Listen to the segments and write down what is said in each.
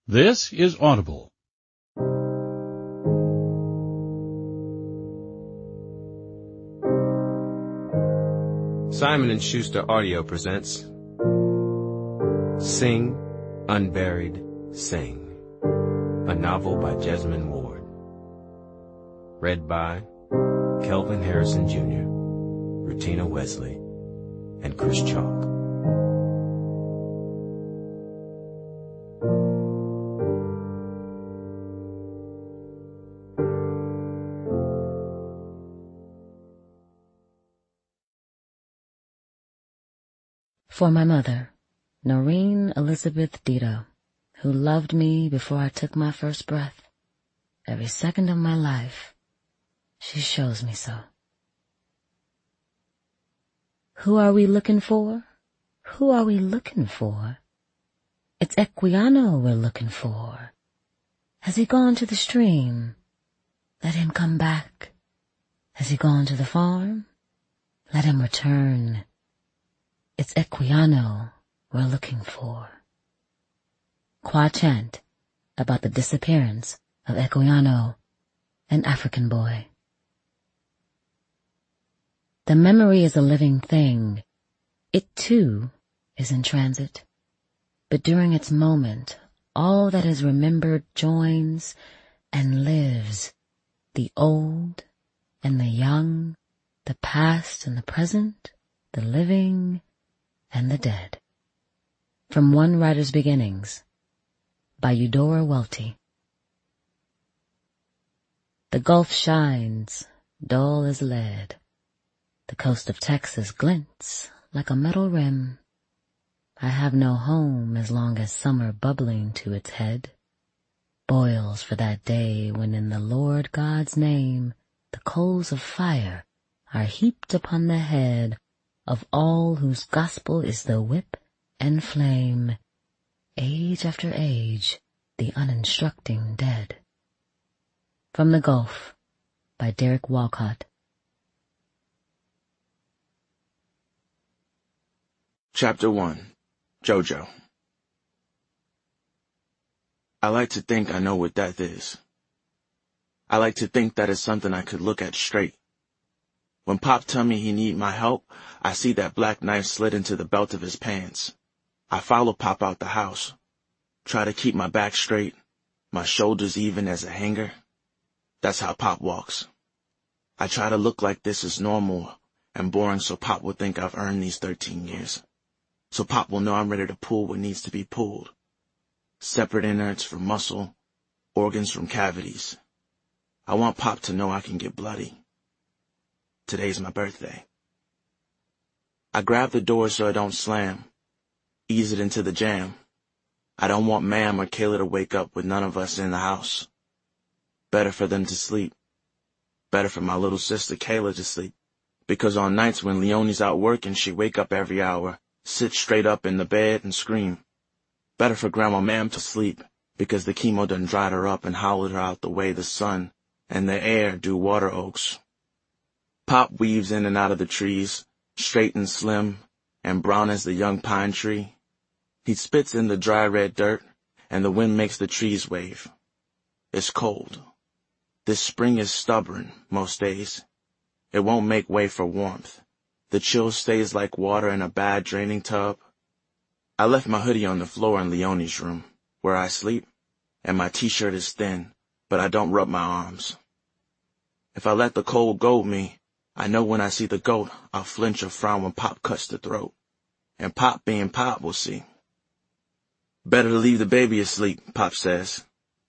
This is Audible. Simon & Schuster Audio presents Sing, Unburied, Sing, a novel by Jesmyn Ward. Read by Kelvin Harrison Jr., Rutina Wesley, and Chris Chalk. For my mother, Noreen Elizabeth Dito, who loved me before I took my first breath, every second of my life, she shows me so. Who are we looking for? Who are we looking for? It's Equiano we're looking for. Has he gone to the stream? Let him come back. Has he gone to the farm? Let him return. It's Equiano we're looking for. Kwa chant about the disappearance of Equiano, an African boy. The memory is a living thing. It too is in transit. But during its moment, all that is remembered joins and lives. The old and the young, the past and the present, the living and the dead. From One Writer's Beginnings, by Eudora Welty. The Gulf shines, dull as lead. The coast of Texas glints like a metal rim. I have no home as long as summer bubbling to its head boils for that day when in the Lord God's name the coals of fire are heaped upon the head of all whose gospel is the whip and flame, age after age, the uninstructing dead. From the Gulf, by Derek Walcott. Chapter 1. JoJo. I like to think I know what death is. I like to think that it's something I could look at straight. When Pop tell me he need my help, I see that black knife slid into the belt of his pants. I follow Pop out the house. Try to keep my back straight, my shoulders even as a hanger. That's how Pop walks. I try to look like this is normal and boring so Pop will think I've earned these 13 years. So Pop will know I'm ready to pull what needs to be pulled. Separate innards from muscle, organs from cavities. I want Pop to know I can get bloody. Today's my birthday. I grab the door so it don't slam. Ease it into the jam. I don't want Ma'am or Kayla to wake up with none of us in the house. Better for them to sleep. Better for my little sister Kayla to sleep. Because on nights when Leonie's out working, she wake up every hour, sit straight up in the bed and scream. Better for Grandma Ma'am to sleep, because the chemo done dried her up and hollowed her out the way the sun and the air do water oaks. Pop weaves in and out of the trees, straight and slim, and brown as the young pine tree. He spits in the dry red dirt, and the wind makes the trees wave. It's cold. This spring is stubborn, most days. It won't make way for warmth. The chill stays like water in a bad draining tub. I left my hoodie on the floor in Leonie's room, where I sleep, and my t-shirt is thin, but I don't rub my arms. If I let the cold goad me, I know when I see the goat, I'll flinch or frown when Pop cuts the throat. And Pop being Pop will see. Better to leave the baby asleep, Pop says.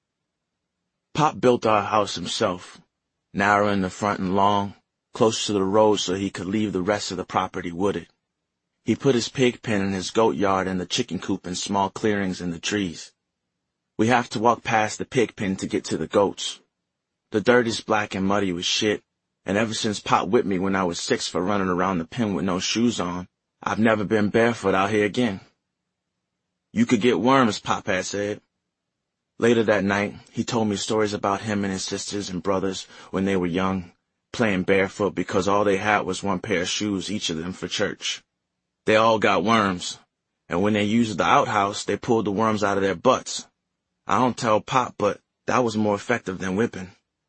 Pop built our house himself, narrow in the front and long, close to the road so he could leave the rest of the property wooded. He put his pig pen and his goat yard and the chicken coop in small clearings in the trees. We have to walk past the pig pen to get to the goats. The dirt is black and muddy with shit, and ever since Pop whipped me when I was 6 for running around the pen with no shoes on, I've never been barefoot out here again. You could get worms, Pop had said. Later that night, he told me stories about him and his sisters and brothers when they were young, playing barefoot because all they had was one pair of shoes, each of them, for church. They all got worms, and when they used the outhouse, they pulled the worms out of their butts. I don't tell Pop, but that was more effective than whipping.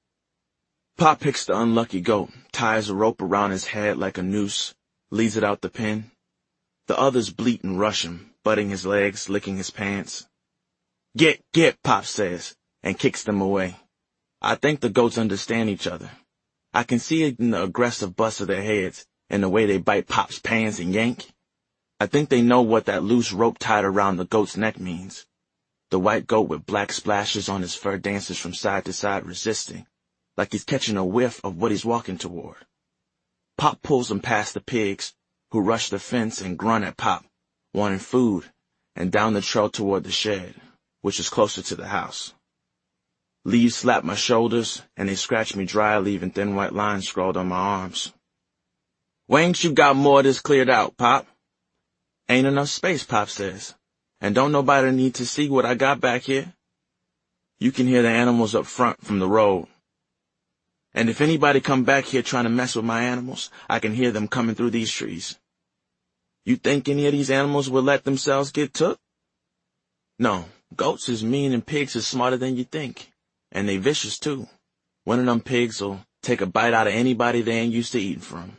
Pop picks the unlucky goat, ties a rope around his head like a noose, leads it out the pen. The others bleat and rush him, butting his legs, licking his pants. Get, Pop says, and kicks them away. I think the goats understand each other. I can see it in the aggressive bust of their heads and the way they bite Pop's pants and yank. I think they know what that loose rope tied around the goat's neck means. The white goat with black splashes on his fur dances from side to side resisting, like he's catching a whiff of what he's walking toward. Pop pulls him past the pigs, who rush the fence and grunt at Pop, wanting food, and down the trail toward the shed, which is closer to the house. Leaves slap my shoulders, and they scratch me dry, leaving thin white lines scrawled on my arms. Why ain't you got more of this cleared out, Pop? Ain't enough space, Pop says. And don't nobody need to see what I got back here. You can hear the animals up front from the road. And if anybody come back here trying to mess with my animals, I can hear them coming through these trees. You think any of these animals will let themselves get took? No, goats is mean and pigs is smarter than you think. And they vicious too. One of them pigs'll take a bite out of anybody they ain't used to eating from.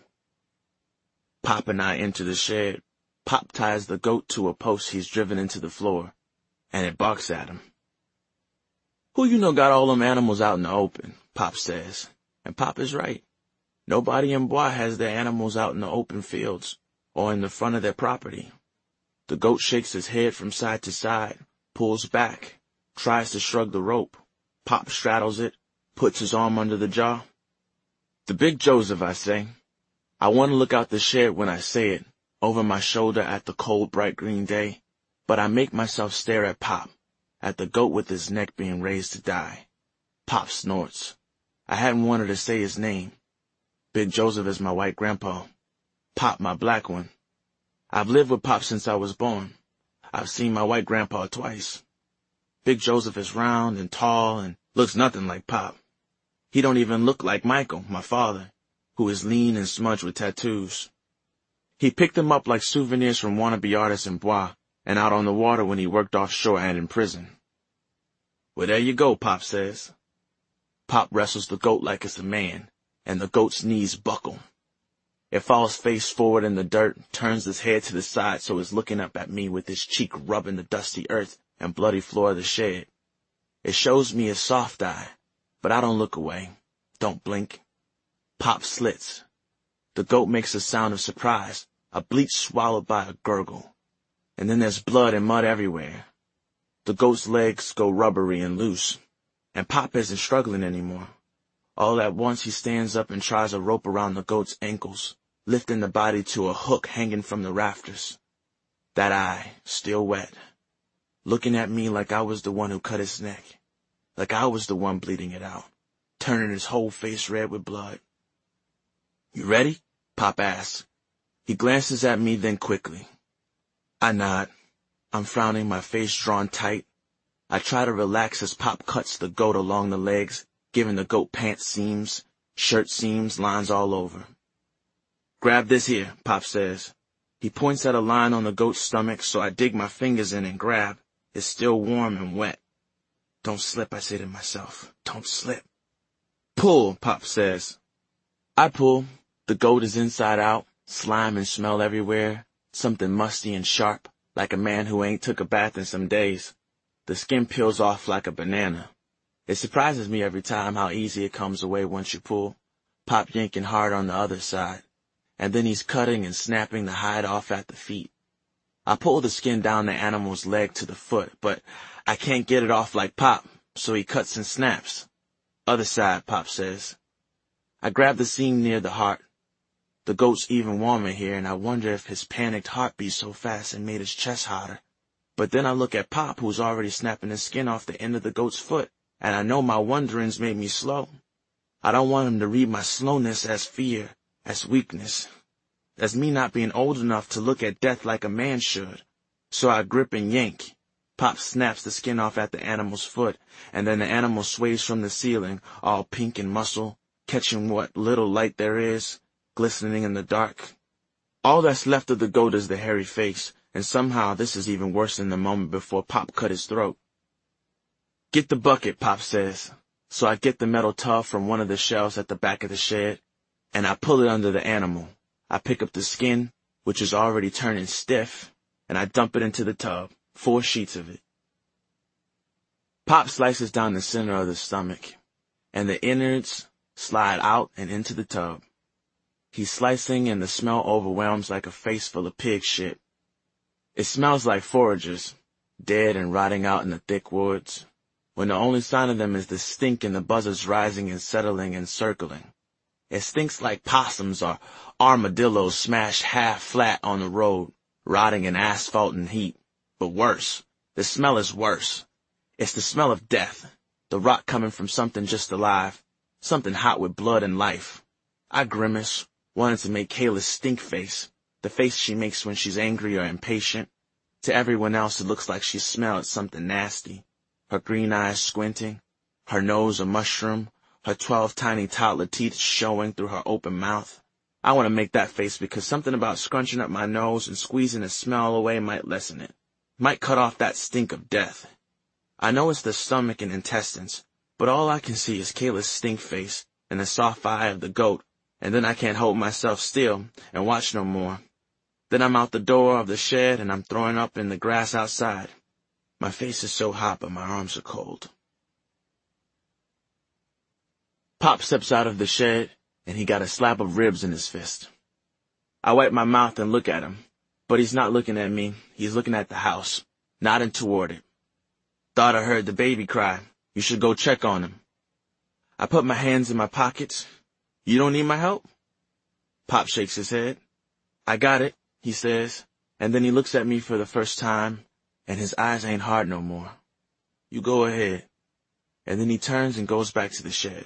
Pop and I enter the shed. Pop ties the goat to a post he's driven into the floor, and it barks at him. Who you know got all them animals out in the open, Pop says. And Pop is right. Nobody in Bois has their animals out in the open fields or in the front of their property. The goat shakes his head from side to side, pulls back, tries to shrug the rope. Pop straddles it, puts his arm under the jaw. The big Joseph, I say. I want to look out the shed when I say it, over my shoulder at the cold, bright green day, but I make myself stare at Pop, at the goat with his neck being raised to die. Pop snorts. I hadn't wanted to say his name. Big Joseph is my white grandpa. Pop my black one. I've lived with Pop since I was born. I've seen my white grandpa twice. Big Joseph is round and tall and looks nothing like Pop. He don't even look like Michael, my father, who is lean and smudged with tattoos. He picked them up like souvenirs from wannabe artists in Bois and out on the water when he worked offshore and in prison. Well, there you go, Pop says. Pop wrestles the goat like it's a man, and the goat's knees buckle. It falls face forward in the dirt, turns its head to the side so it's looking up at me with its cheek rubbing the dusty earth and bloody floor of the shed. It shows me a soft eye, but I don't look away, don't blink. Pop slits. The goat makes a sound of surprise, a bleat swallowed by a gurgle. And then there's blood and mud everywhere. The goat's legs go rubbery and loose, and Pop isn't struggling anymore. All at once he stands up and tries a rope around the goat's ankles, lifting the body to a hook hanging from the rafters. That eye, still wet, looking at me like I was the one who cut his neck, like I was the one bleeding it out, turning his whole face red with blood. You ready? Pop asks. He glances at me, then quickly. I nod. I'm frowning, my face drawn tight. I try to relax as Pop cuts the goat along the legs, giving the goat pants seams, shirt seams, lines all over. Grab this here, Pop says. He points at a line on the goat's stomach, so I dig my fingers in and grab. It's still warm and wet. Don't slip, I say to myself. Don't slip. Pull, Pop says. I pull. The goat is inside out, slime and smell everywhere, something musty and sharp, like a man who ain't took a bath in some days. The skin peels off like a banana. It surprises me every time how easy it comes away once you pull, Pop yanking hard on the other side, and then he's cutting and snapping the hide off at the feet. I pull the skin down the animal's leg to the foot, but I can't get it off like Pop, so he cuts and snaps. Other side, Pop says. I grab the seam near the heart. The goat's even warmer here, and I wonder if his panicked heart beat so fast and made his chest hotter. But then I look at Pop, who's already snapping the skin off the end of the goat's foot, and I know my wonderings made me slow. I don't want him to read my slowness as fear, as weakness, as me not being old enough to look at death like a man should. So I grip and yank. Pop snaps the skin off at the animal's foot, and then the animal sways from the ceiling, all pink and muscle, catching what little light there is, glistening in the dark. All that's left of the goat is the hairy face, and somehow this is even worse than the moment before Pop cut his throat. Get the bucket, Pop says. So I get the metal tub from one of the shelves at the back of the shed, and I pull it under the animal. I pick up the skin, which is already turning stiff, and I dump it into the tub, 4 sheets of it. Pop slices down the center of the stomach, and the innards slide out and into the tub. He's slicing, and the smell overwhelms like a face full of pig shit. It smells like foragers, dead and rotting out in the thick woods, when the only sign of them is the stink and the buzzards rising and settling and circling. It stinks like possums or armadillos smashed half flat on the road, rotting in asphalt and heat. But worse, the smell is worse. It's the smell of death, the rot coming from something just alive, something hot with blood and life. I grimace, wanting to make Kayla's stink face, the face she makes when she's angry or impatient. To everyone else it looks like she smelled something nasty. Her green eyes squinting, her nose a mushroom, her 12 tiny toddler teeth showing through her open mouth. I want to make that face because something about scrunching up my nose and squeezing the smell away might lessen it, might cut off that stink of death. I know it's the stomach and intestines, but all I can see is Kayla's stink face and the soft eye of the goat, and then I can't hold myself still and watch no more. Then I'm out the door of the shed and I'm throwing up in the grass outside. My face is so hot, but my arms are cold. Pop steps out of the shed, and he got a slab of ribs in his fist. I wipe my mouth and look at him, but he's not looking at me. He's looking at the house, nodding toward it. Thought I heard the baby cry. You should go check on him. I put my hands in my pockets. You don't need my help? Pop shakes his head. I got it, he says, and then he looks at me for the first time, and his eyes ain't hard no more. You go ahead. And then he turns and goes back to the shed.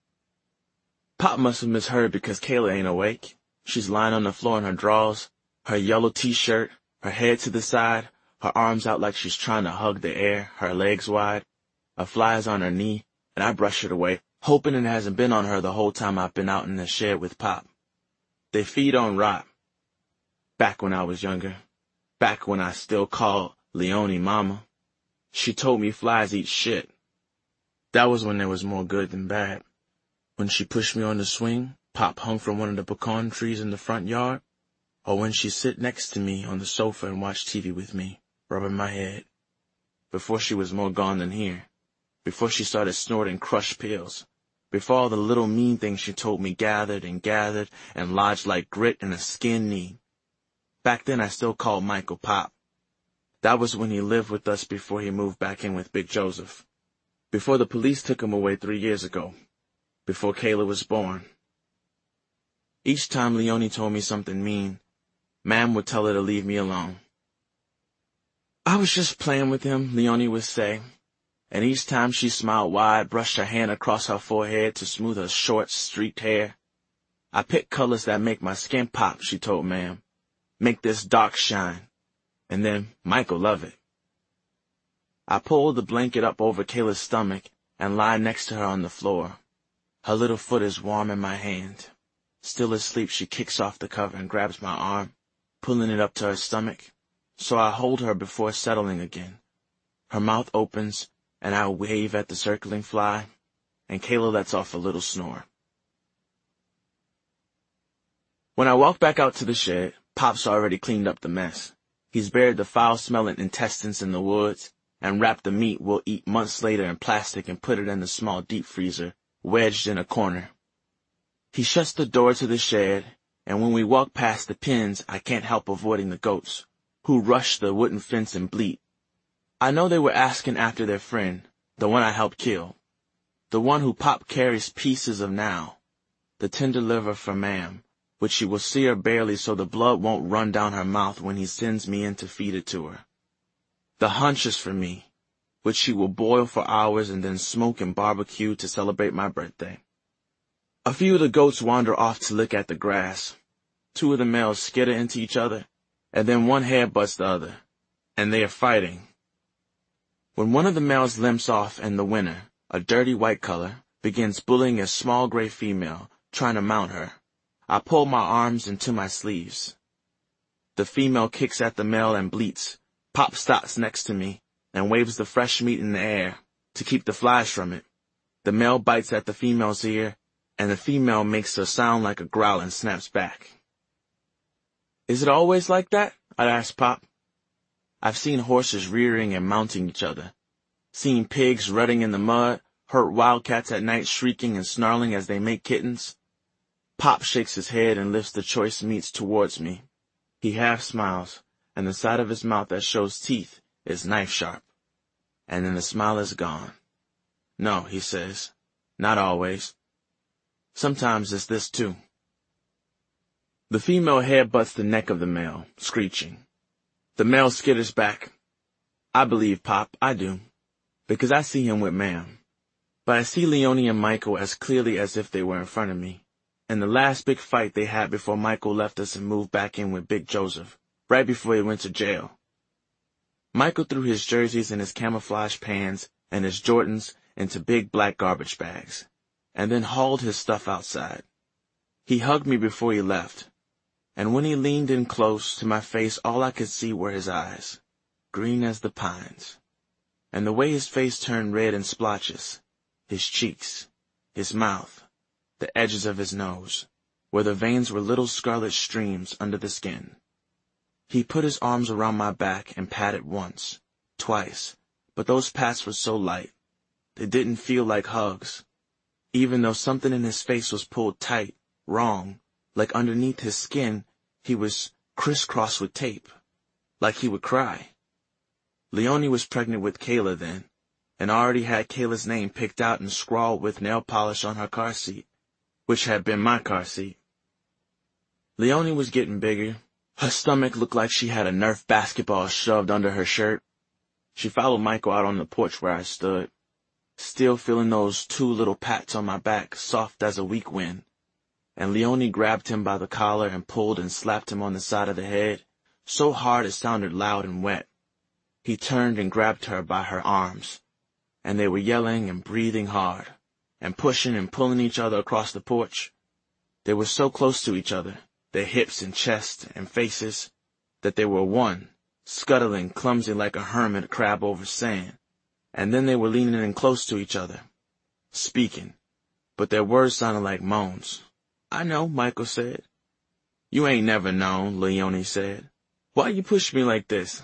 Pop must have misheard because Kayla ain't awake. She's lying on the floor in her drawers, her yellow t-shirt, her head to the side, her arms out like she's trying to hug the air, her legs wide. A fly is on her knee, and I brush it away, hoping it hasn't been on her the whole time I've been out in the shed with Pop. They feed on rot. Back when I was younger, back when I still called Leonie Mama, she told me flies eat shit. That was when there was more good than bad. When she pushed me on the swing, Pop hung from one of the pecan trees in the front yard, or when she sit next to me on the sofa and watch TV with me, rubbing my head. Before she was more gone than here, before she started snorting crushed pills, before all the little mean things she told me gathered and lodged like grit in a skin knee. Back then I still called Michael Pop. That was when he lived with us before he moved back in with Big Joseph. Before the police took him away 3 years ago. Before Kayla was born. Each time Leonie told me something mean, Mam would tell her to leave me alone. I was just playing with him, Leonie would say, and each time she smiled wide, brushed her hand across her forehead to smooth her short, streaked hair. I pick colors that make my skin pop, she told Mam. Make this dark shine. And then Michael love it. I pulled the blanket up over Kayla's stomach and lie next to her on the floor. Her little foot is warm in my hand. Still asleep, she kicks off the cover and grabs my arm, pulling it up to her stomach. So I hold her before settling again. Her mouth opens, and I wave at the circling fly, and Kayla lets off a little snore. When I walk back out to the shed, Pop's already cleaned up the mess. He's buried the foul-smelling intestines in the woods, and wrapped the meat we'll eat months later in plastic and put it in the small deep freezer, wedged in a corner. He shuts the door to the shed, and when we walk past the pens, I can't help avoiding the goats, who rush the wooden fence and bleat. I know they were asking after their friend, the one I helped kill, the one who Pop carries pieces of now, the tender liver for Mam, which she will sear barely so the blood won't run down her mouth when he sends me in to feed it to her. The hunches for me, which she will boil for hours and then smoke and barbecue to celebrate my birthday. A few of the goats wander off to look at the grass. 2 of the males skitter into each other, and then one headbutts the other, and they are fighting. When one of the males limps off and the winner, a dirty white color, begins bullying a small gray female, trying to mount her, I pull my arms into my sleeves. The female kicks at the male and bleats. Pop stops next to me and waves the fresh meat in the air to keep the flies from it. The male bites at the female's ear, and the female makes a sound like a growl and snaps back. Is it always like that? I asked Pop. I've seen horses rearing and mounting each other, seen pigs rutting in the mud, heard wildcats at night shrieking and snarling as they make kittens. Pop shakes his head and lifts the choice meats towards me. He half smiles, and the side of his mouth that shows teeth is knife sharp. And then the smile is gone. No, he says, not always. Sometimes it's this too. The female headbutts the neck of the male, screeching. The male skitters back. I believe Pop, I do, because I see him with Ma'am. But I see Leonie and Michael as clearly as if they were in front of me. And the last big fight they had before Michael left us and moved back in with Big Joseph, right before he went to jail. Michael threw his jerseys and his camouflage pants and his Jordans into big black garbage bags, and then hauled his stuff outside. He hugged me before he left, and when he leaned in close to my face, all I could see were his eyes, green as the pines, and the way his face turned red in splotches, his cheeks, his mouth, the edges of his nose, where the veins were little scarlet streams under the skin. He put his arms around my back and patted once, twice, but those pats were so light. They didn't feel like hugs, even though something in his face was pulled tight, wrong, like underneath his skin he was crisscrossed with tape, like he would cry. Leonie was pregnant with Kayla then, and already had Kayla's name picked out and scrawled with nail polish on her car seat, which had been my car seat. Leonie was getting bigger. Her stomach looked like she had a Nerf basketball shoved under her shirt. She followed Michael out on the porch where I stood, still feeling those 2 little pats on my back, soft as a weak wind. And Leonie grabbed him by the collar and pulled and slapped him on the side of the head, so hard it sounded loud and wet. He turned and grabbed her by her arms, and they were yelling and breathing hard, and pushing and pulling each other across the porch. They were so close to each other, their hips and chests and faces, that they were one, scuttling clumsy like a hermit crab over sand. And then they were leaning in close to each other, speaking, but their words sounded like moans. I know, Michael said. You ain't never known, Leonie said. Why you push me like this?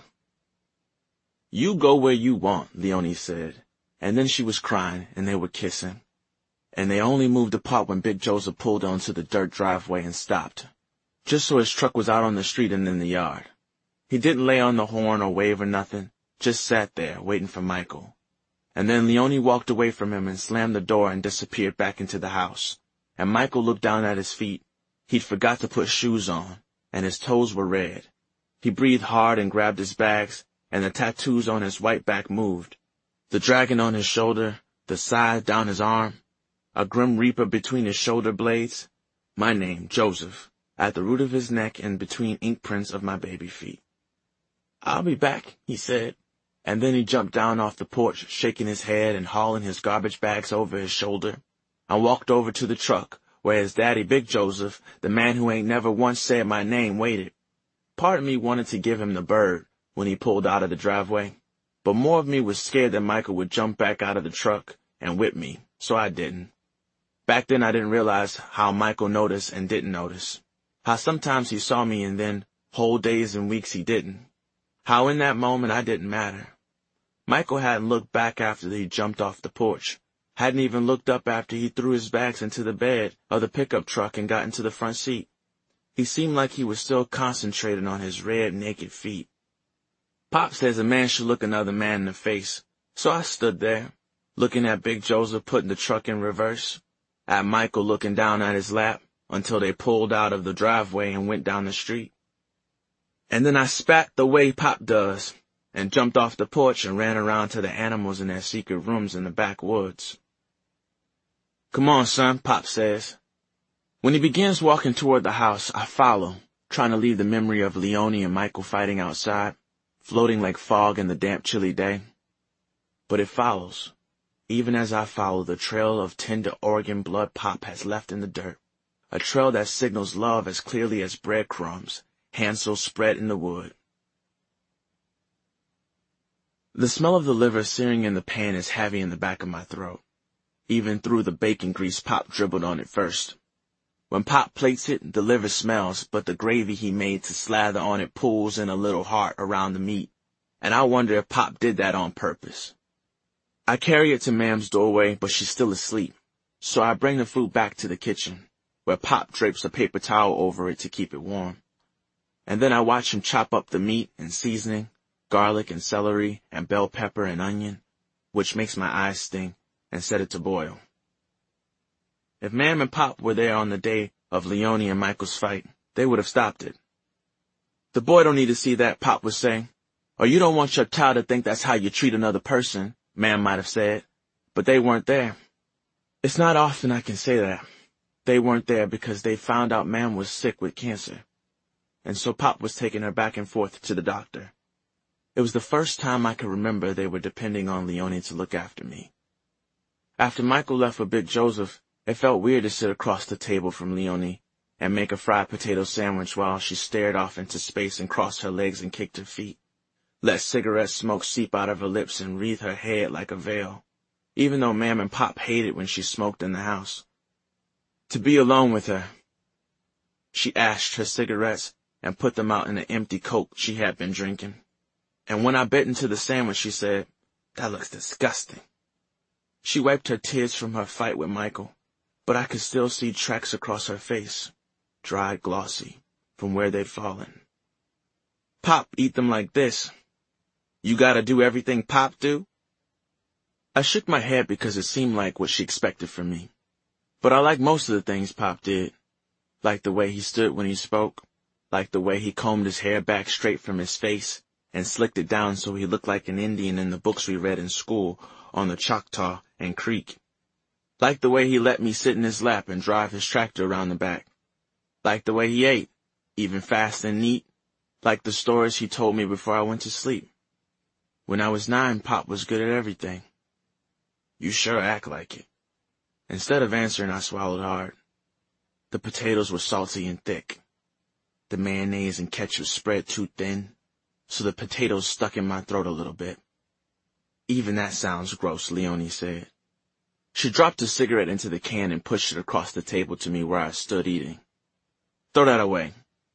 You go where you want, Leonie said. And then she was crying, and they were kissing. And they only moved apart when Big Joseph pulled onto the dirt driveway and stopped, just so his truck was out on the street and in the yard. He didn't lay on the horn or wave or nothing, just sat there, waiting for Michael. And then Leonie walked away from him and slammed the door and disappeared back into the house. And Michael looked down at his feet. He'd forgot to put shoes on, and his toes were red. He breathed hard and grabbed his bags, and the tattoos on his white back moved. The dragon on his shoulder, the scythe down his arm, a grim reaper between his shoulder blades, my name, Joseph, at the root of his neck and between ink prints of my baby feet. I'll be back, he said, and then he jumped down off the porch, shaking his head and hauling his garbage bags over his shoulder. I walked over to the truck, where his daddy, Big Joseph, the man who ain't never once said my name, waited. Part of me wanted to give him the bird when he pulled out of the driveway, but more of me was scared that Michael would jump back out of the truck and whip me, so I didn't. Back then I didn't realize how Michael noticed and didn't notice, how sometimes he saw me and then whole days and weeks he didn't, how in that moment I didn't matter. Michael hadn't looked back after he jumped off the porch, hadn't even looked up after he threw his bags into the bed of the pickup truck and got into the front seat. He seemed like he was still concentrated on his red, naked feet. Pop says a man should look another man in the face, so I stood there, looking at Big Joseph putting the truck in reverse, at Michael looking down at his lap until they pulled out of the driveway and went down the street. And then I spat the way Pop does, and jumped off the porch and ran around to the animals in their secret rooms in the backwoods. Come on, son, Pop says. When he begins walking toward the house, I follow, trying to leave the memory of Leonie and Michael fighting outside, floating like fog in the damp, chilly day. But it follows, even as I follow the trail of tender Oregon blood Pop has left in the dirt, a trail that signals love as clearly as breadcrumbs, Hansel spread in the wood. The smell of the liver searing in the pan is heavy in the back of my throat. Even through the bacon grease Pop dribbled on it first. When Pop plates it, the liver smells, but the gravy he made to slather on it pulls in a little heart around the meat, and I wonder if Pop did that on purpose. I carry it to Mam's doorway, but she's still asleep, so I bring the food back to the kitchen, where Pop drapes a paper towel over it to keep it warm. And then I watch him chop up the meat and seasoning, garlic and celery and bell pepper and onion, which makes my eyes sting, and set it to boil. If Mam and Pop were there on the day of Leone and Michael's fight, they would have stopped it. "The boy don't need to see that," Pop was saying. "Or you don't want your child to think that's how you treat another person," Mam might have said. But they weren't there. It's not often I can say that. They weren't there because they found out Mam was sick with cancer. And so Pop was taking her back and forth to the doctor. It was the first time I could remember they were depending on Leone to look after me. After Michael left with Big Joseph, it felt weird to sit across the table from Leone and make a fried potato sandwich while she stared off into space and crossed her legs and kicked her feet, let cigarette smoke seep out of her lips and wreathe her head like a veil, even though Mam and Pop hated when she smoked in the house. To be alone with her. She ashed her cigarettes and put them out in the empty Coke she had been drinking. And when I bit into the sandwich, she said, "That looks disgusting." She wiped her tears from her fight with Michael, but I could still see tracks across her face, dried glossy, from where they'd fallen. "Pop eat them like this. You gotta do everything Pop do?" I shook my head because it seemed like what she expected from me. But I liked most of the things Pop did. Liked the way he stood when he spoke, liked the way he combed his hair back straight from his face and slicked it down so he looked like an Indian in the books we read in school on the Choctaw and Creek. Liked the way he let me sit in his lap and drive his tractor around the back. Liked the way he ate, even fast and neat. Liked the stories he told me before I went to sleep. When I was 9, Pop was good at everything. "You sure act like it." Instead of answering, I swallowed hard. The potatoes were salty and thick. The mayonnaise and ketchup spread too thin, so the potatoes stuck in my throat a little bit. "Even that sounds gross," Leone said. She dropped a cigarette into the can and pushed it across the table to me where I stood eating. "Throw that away."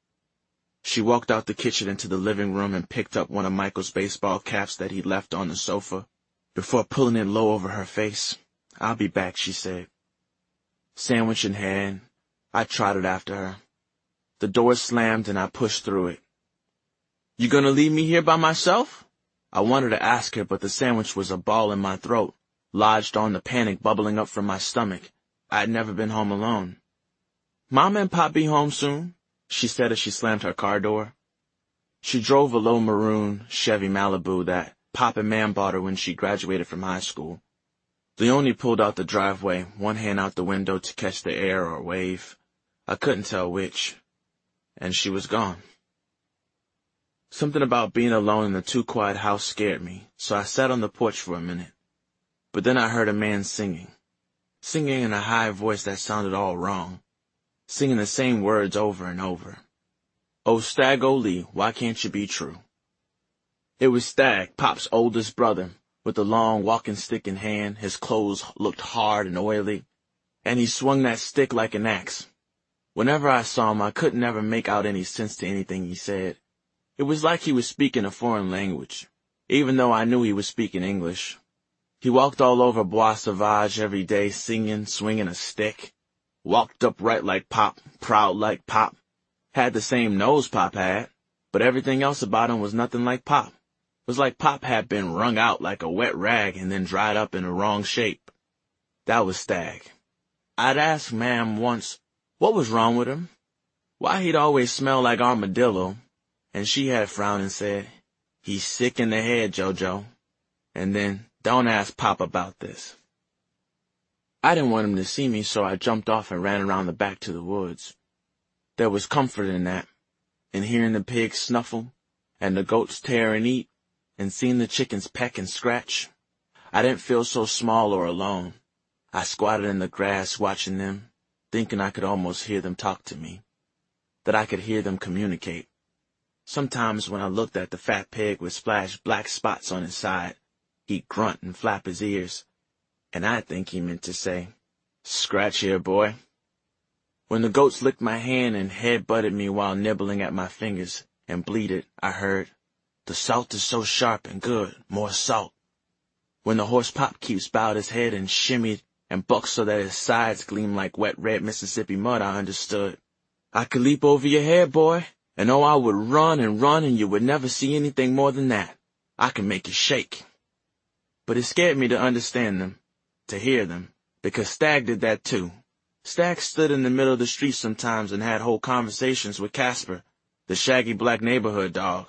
She walked out the kitchen into the living room and picked up one of Michael's baseball caps that he'd left on the sofa, before pulling it low over her face. "I'll be back," she said. Sandwich in hand, I trotted after her. The door slammed and I pushed through it. "You gonna leave me here by myself?" I wanted to ask her, but the sandwich was a ball in my throat, lodged on the panic bubbling up from my stomach. I had never been home alone. "Mama and Pop be home soon," she said as she slammed her car door. She drove a low maroon Chevy Malibu that Pop and Mam bought her when she graduated from high school. Leone pulled out the driveway, one hand out the window to catch the air or wave. I couldn't tell which. And she was gone. Something about being alone in a too-quiet house scared me, so I sat on the porch for a minute. But then I heard a man singing in a high voice that sounded all wrong, singing the same words over and over. "Oh, Stag O'Lee, why can't you be true?" It was Stag, Pop's oldest brother, with the long walking stick in hand. His clothes looked hard and oily, and he swung that stick like an axe. Whenever I saw him, I could never make out any sense to anything he said. It was like he was speaking a foreign language, even though I knew he was speaking English. He walked all over Bois Sauvage every day, singing, swinging a stick. Walked upright like Pop, proud like Pop. Had the same nose Pop had, but everything else about him was nothing like Pop. It was like Pop had been wrung out like a wet rag and then dried up in the wrong shape. That was Stag. I'd asked Mam once what was wrong with him, why he'd always smell like armadillo, and she had frowned and said, "He's sick in the head, Jojo." And then, "Don't ask Pop about this." I didn't want him to see me, so I jumped off and ran around the back to the woods. There was comfort in that, in hearing the pigs snuffle, and the goats tear and eat, and seeing the chickens peck and scratch. I didn't feel so small or alone. I squatted in the grass watching them, thinking I could almost hear them talk to me, that I could hear them communicate. Sometimes when I looked at the fat pig with splashed black spots on his side, he'd grunt and flap his ears, and I'd think he meant to say, "Scratch here, boy." When the goats licked my hand and head-butted me while nibbling at my fingers and bleated, I heard, "The salt is so sharp and good, more salt." When the horse Pop keeps bowed his head and shimmied and bucked so that his sides gleamed like wet red Mississippi mud, I understood. I could leap over your head, boy, and I would run and you would never see anything more than that. I could make you shake. But it scared me to understand them, to hear them, because Stag did that too. Stag stood in the middle of the street sometimes and had whole conversations with Casper, the shaggy black neighborhood dog.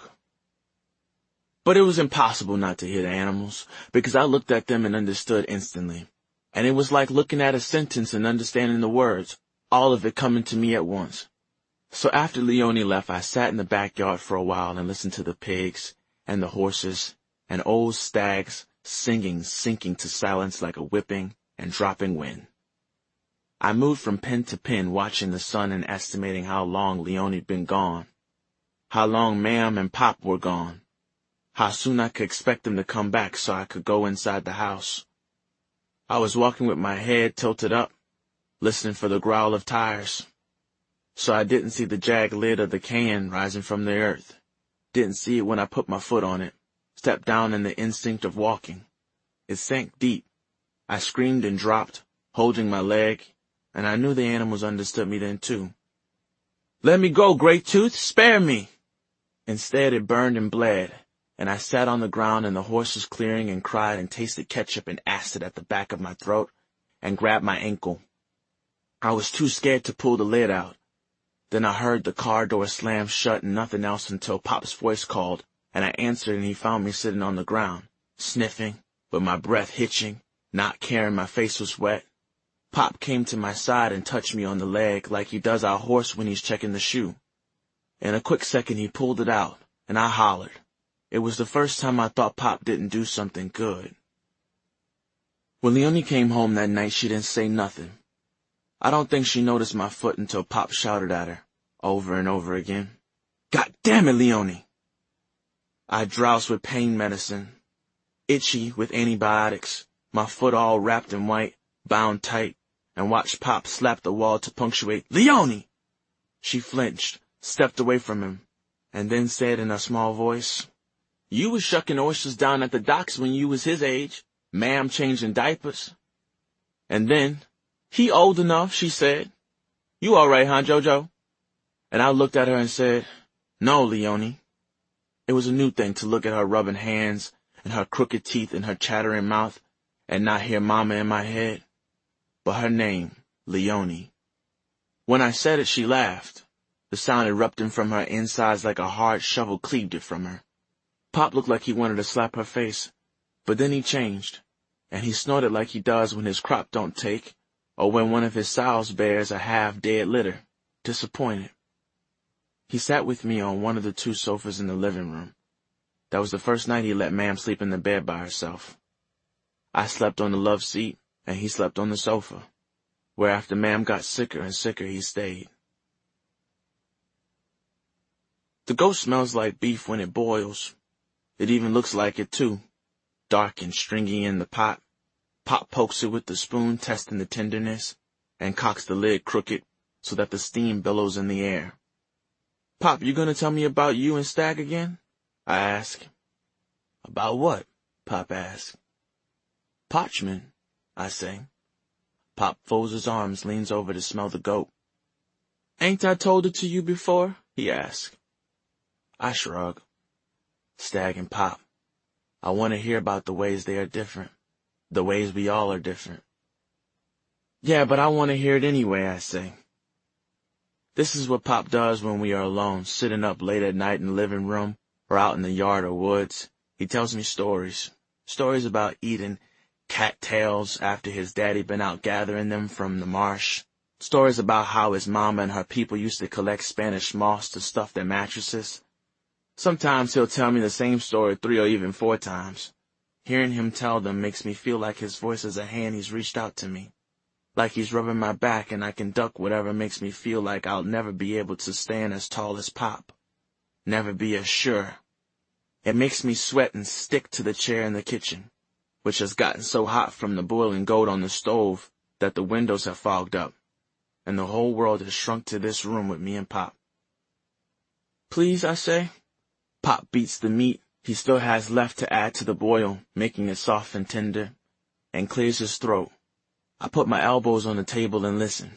But it was impossible not to hear the animals, because I looked at them and understood instantly. And it was like looking at a sentence and understanding the words, all of it coming to me at once. So after Leonie left, I sat in the backyard for a while and listened to the pigs and the horses and old stags singing, sinking to silence like a whipping and dropping wind. I moved from pen to pen, watching the sun and estimating how long Leonie'd been gone, how long Ma'am and Pop were gone, how soon I could expect them to come back so I could go inside the house. I was walking with my head tilted up, listening for the growl of tires. So I didn't see the jagged lid of the can rising from the earth. Didn't see it when I put my foot on it, stepped down in the instinct of walking. It sank deep. I screamed and dropped, holding my leg, and I knew the animals understood me then too. "Let me go, Great Tooth, spare me!" Instead it burned and bled, and I sat on the ground in the horse's clearing and cried and tasted ketchup and acid at the back of my throat and grabbed my ankle. I was too scared to pull the lid out. Then I heard the car door slam shut and nothing else until Pop's voice called, and I answered and he found me sitting on the ground, sniffing, with my breath hitching, not caring my face was wet. Pop came to my side and touched me on the leg like he does our horse when he's checking the shoe. In a quick second he pulled it out, and I hollered. It was the first time I thought Pop didn't do something good. When Leonie came home that night, she didn't say nothing. I don't think she noticed my foot until Pop shouted at her, over and over again, "God damn it, Leonie!" I drowsed with pain medicine, itchy with antibiotics, my foot all wrapped in white, bound tight, and watched Pop slap the wall to punctuate, "Leonie!" She flinched, stepped away from him, and then said in a small voice, "You was shucking oysters down at the docks when you was his age, Ma'am changing diapers." And then, "He old enough," she said. "You all right, huh, Jojo?" And I looked at her and said, "No, Leonie." It was a new thing to look at her rubbing hands and her crooked teeth and her chattering mouth and not hear Mama in my head. But her name, Leonie. When I said it, she laughed. The sound erupting from her insides like a hard shovel cleaved it from her. Pop looked like he wanted to slap her face, but then he changed, and he snorted like he does when his crop don't take, or when one of his sows bears a half-dead litter, disappointed. He sat with me on one of the two sofas in the living room. That was the first night he let Ma'am sleep in the bed by herself. I slept on the love seat, and he slept on the sofa, where after Ma'am got sicker and sicker he stayed. The goat smells like beef when it boils. It even looks like it too, dark and stringy in the pot. Pop pokes it with the spoon, testing the tenderness, and cocks the lid crooked so that the steam billows in the air. "Pop, you gonna tell me about you and Stag again?" I ask. "About what?" Pop asks. "Parchment," I say. Pop folds his arms, leans over to smell the goat. "Ain't I told it to you before?" he asks. I shrug. Stag and Pop. I want to hear about the ways they are different, the ways we all are different. "Yeah, but I want to hear it anyway," I say. This is what Pop does when we are alone, sitting up late at night in the living room or out in the yard or woods. He tells me stories about eating cattails after his daddy been out gathering them from the marsh, stories about how his mama and her people used to collect Spanish moss to stuff their mattresses. Sometimes he'll tell me the same story 3 or even 4 times. Hearing him tell them makes me feel like his voice is a hand he's reached out to me, like he's rubbing my back and I can duck whatever makes me feel like I'll never be able to stand as tall as Pop. never be as sure. It makes me sweat and stick to the chair in the kitchen, which has gotten so hot from the boiling goat on the stove that the windows have fogged up, and the whole world has shrunk to this room with me and Pop. Please, I say. Pop beats the meat he still has left to add to the boil, making it soft and tender, and clears his throat. I put my elbows on the table and listen.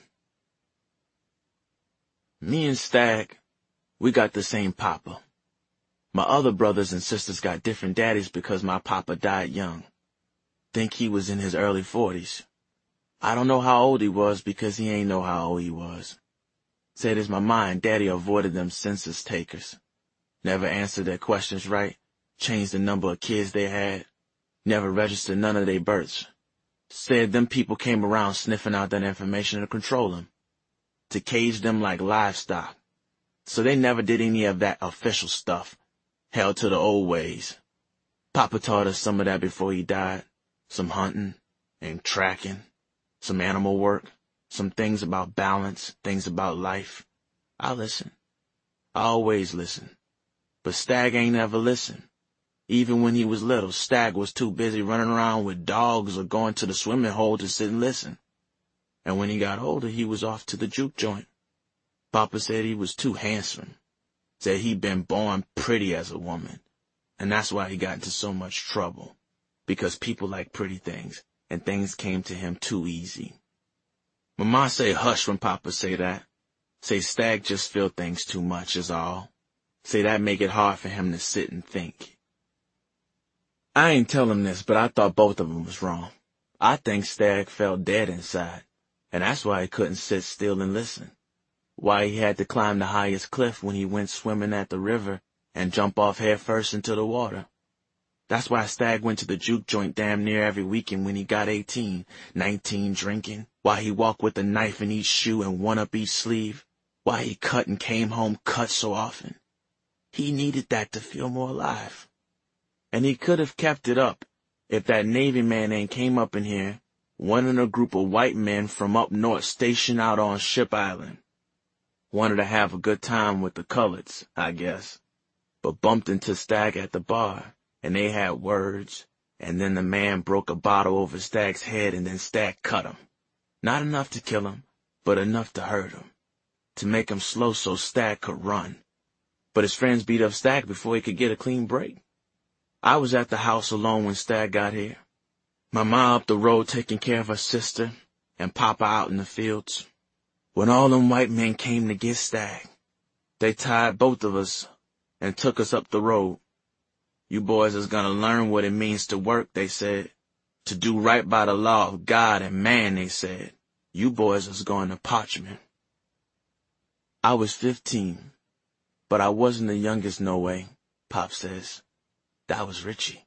Me and Stag, we got the same papa. My other brothers and sisters got different daddies because my papa died young. Think he was in his early 40s. I don't know how old he was because he ain't know how old he was. Said as my ma and daddy avoided them census takers. Never answered their questions right, changed the number of kids they had, never registered none of their births. Said them people came around sniffing out that information to control them, to cage them like livestock. So they never did any of that official stuff, held to the old ways. Papa taught us some of that before he died, some hunting and tracking, some animal work, some things about balance, things about life. I listen. I always listen. But Stag ain't ever listened. Even when he was little, Stag was too busy running around with dogs or going to the swimming hole to sit and listen. And when he got older, he was off to the juke joint. Papa said he was too handsome. Said he'd been born pretty as a woman. And that's why he got into so much trouble. Because people like pretty things, and things came to him too easy. Mama say hush when Papa say that. Say Stag just feel things too much is all. Say that make it hard for him to sit and think. I ain't tell him this, but I thought both of them was wrong. I think Stag felt dead inside, and that's why he couldn't sit still and listen. Why he had to climb the highest cliff when he went swimming at the river and jump off head first into the water. That's why Stag went to the juke joint damn near every weekend when he got 18, 19 drinking. Why he walked with a knife in each shoe and one up each sleeve. Why he cut and came home cut so often. He needed that to feel more alive. And he could have kept it up if that Navy man ain't came up in here, wanted a group of white men from up north stationed out on Ship Island. Wanted to have a good time with the coloreds, I guess, but bumped into Stag at the bar, and they had words, and then the man broke a bottle over Stag's head and then Stag cut him. Not enough to kill him, but enough to hurt him, to make him slow so Stag could run. But his friends beat up Stag before he could get a clean break. I was at the house alone when Stag got here. My ma up the road taking care of her sister, and Papa out in the fields. When all them white men came to get Stag, they tied both of us and took us up the road. You boys is gonna learn what it means to work, they said. To do right by the law of God and man, they said. You boys is going to Parchman. I was 15, but I wasn't the youngest no way, Pop says. That was Richie.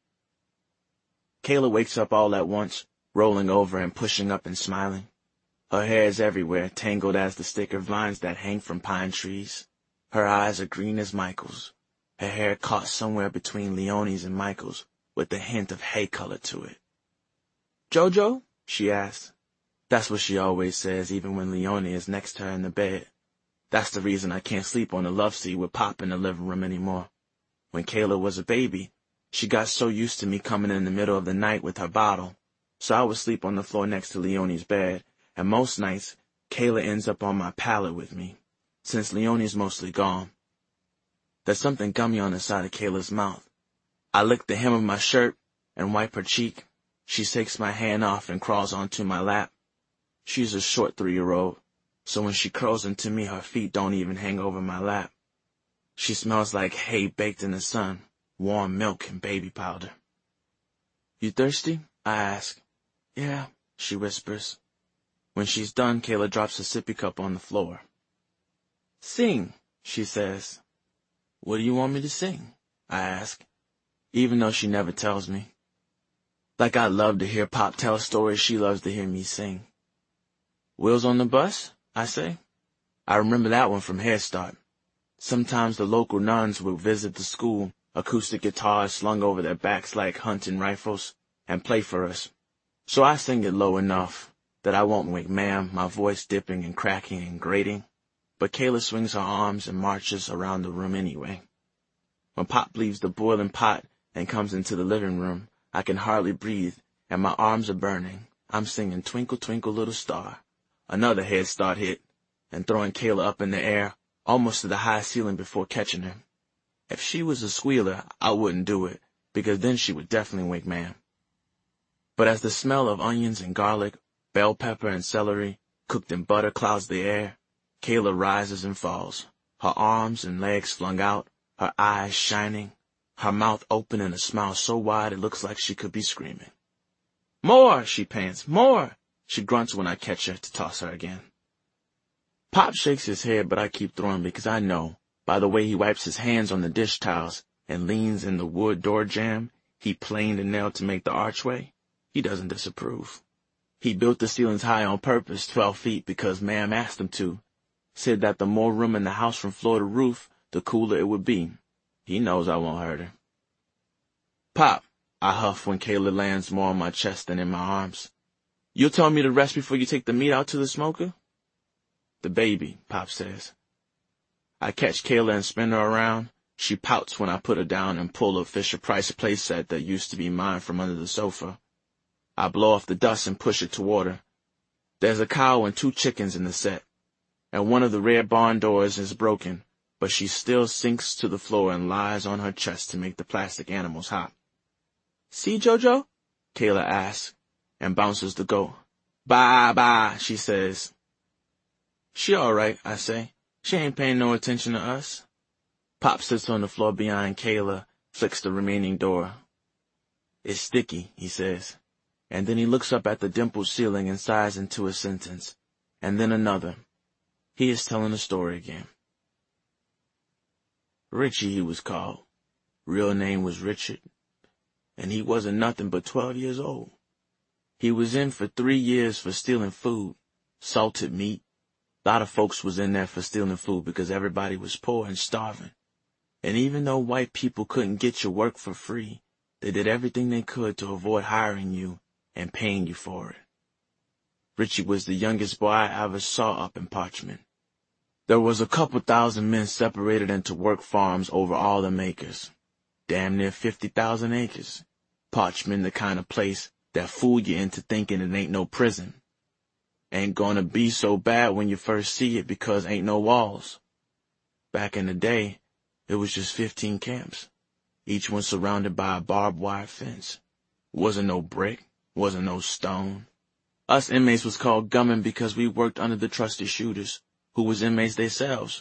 Kayla wakes up all at once, rolling over and pushing up and smiling. Her hair is everywhere, tangled as the sticker vines that hang from pine trees. Her eyes are green as Michael's. Her hair caught somewhere between Leonie's and Michael's, with a hint of hay color to it. Jojo? She asks. That's what she always says, even when Leonie is next to her in the bed. That's the reason I can't sleep on the love seat with Pop in the living room anymore. When Kayla was a baby, she got so used to me coming in the middle of the night with her bottle, so I would sleep on the floor next to Leonie's bed, and most nights, Kayla ends up on my pallet with me, since Leonie's mostly gone. There's something gummy on the side of Kayla's mouth. I lick the hem of my shirt and wipe her cheek. She takes my hand off and crawls onto my lap. She's a short 3-year-old, so when she curls into me, her feet don't even hang over my lap. She smells like hay baked in the sun, warm milk and baby powder. You thirsty? I ask. Yeah, she whispers. When she's done, Kayla drops a sippy cup on the floor. Sing, she says. What do you want me to sing? I ask, even though she never tells me. Like I love to hear Pop tell stories, she loves to hear me sing. Wheels on the Bus, I say. I remember that one from Head Start. Sometimes the local nuns would visit the school, acoustic guitars slung over their backs like hunting rifles, and play for us. So I sing it low enough that I won't wake Ma'am, my voice dipping and cracking and grating. But Kayla swings her arms and marches around the room anyway. When Pop leaves the boiling pot and comes into the living room, I can hardly breathe, and my arms are burning. I'm singing Twinkle, Twinkle, Little Star. Another head start hit, and throwing Kayla up in the air, almost to the high ceiling before catching her. If she was a squealer, I wouldn't do it, because then she would definitely wake Ma'am. But as the smell of onions and garlic, bell pepper and celery, cooked in butter clouds the air, Kayla rises and falls, her arms and legs flung out, her eyes shining, her mouth open in a smile so wide it looks like she could be screaming. "More!" she pants. "More!" she grunts when I catch her to toss her again. Pop shakes his head, but I keep throwing because I know, by the way he wipes his hands on the dish towels and leans in the wood door jamb he planed and nailed to make the archway, he doesn't disapprove. He built the ceilings high on purpose, 12 feet, because Ma'am asked him to. Said that the more room in the house from floor to roof, the cooler it would be. He knows I won't hurt her. "Pop," I huff when Kayla lands more on my chest than in my arms. "You'll tell me to rest before you take the meat out to the smoker?" "The baby," Pop says. I catch Kayla and spin her around. She pouts when I put her down and pull a Fisher-Price playset that used to be mine from under the sofa. I blow off the dust and push it toward her. There's a cow and 2 chickens in the set, and one of the rear barn doors is broken, but she still sinks to the floor and lies on her chest to make the plastic animals hop. "See, Jojo?" Kayla asks, and bounces the goat. "Bye, bye," she says. "She all right," I say. "She ain't paying no attention to us." Pop sits on the floor behind Kayla, flicks the remaining door. "It's sticky," he says. And then he looks up at the dimpled ceiling and sighs into a sentence, and then another. He is telling the story again. Richie, he was called. Real name was Richard, and he wasn't nothing but 12 years old. He was in for 3 years for stealing food, salted meat. A lot of folks was in there for stealing food because everybody was poor and starving. And even though white people couldn't get your work for free, they did everything they could to avoid hiring you and paying you for it. Richie was the youngest boy I ever saw up in Parchman. There was a couple thousand men separated into work farms over all them acres. Damn near 50,000 acres. Parchman the kind of place that fool you into thinking it ain't no prison. Ain't gonna be so bad when you first see it because ain't no walls. Back in the day, it was just 15 camps, each one surrounded by a barbed wire fence. Wasn't no brick, wasn't no stone. Us inmates was called gunmen because we worked under the trusted shooters, who was inmates themselves.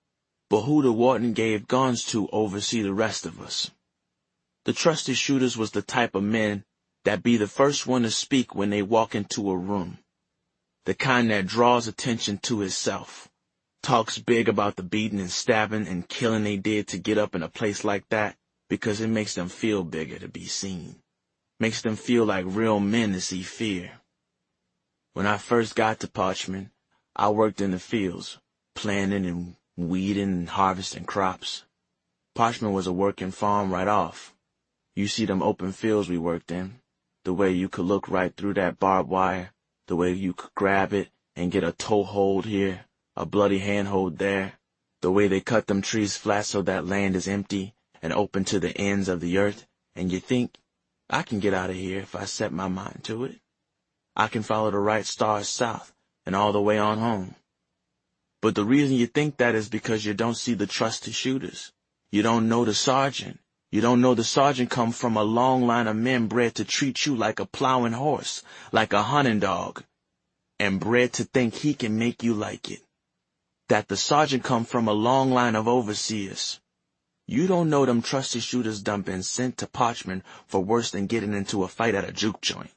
But who the warden gave guns to oversee the rest of us. The trusted shooters was the type of men that be the first one to speak when they walk into a room. The kind that draws attention to itself. Talks big about the beating and stabbing and killing they did to get up in a place like that because it makes them feel bigger to be seen. Makes them feel like real men to see fear. When I first got to Parchman, I worked in the fields, planting and weeding and harvesting crops. Parchman was a working farm right off. You see them open fields we worked in, the way you could look right through that barbed wire, the way you could grab it and get a toe hold here, a bloody handhold there, the way they cut them trees flat so that land is empty and open to the ends of the earth, and you think, I can get out of here if I set my mind to it. I can follow the right stars south and all the way on home. But the reason you think that is because you don't see the trusted shooters. You don't know the sergeant. You don't know the sergeant come from a long line of men bred to treat you like a plowing horse, like a hunting dog, and bred to think he can make you like it. That the sergeant come from a long line of overseers. You don't know them trusted shooters done been sent to Parchman for worse than getting into a fight at a juke joint.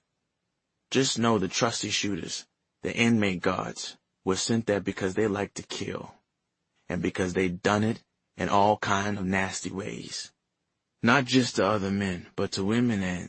Just know the trusted shooters, the inmate guards, were sent there because they like to kill, and because they done it in all kind of nasty ways. Not just to other men, but to women and...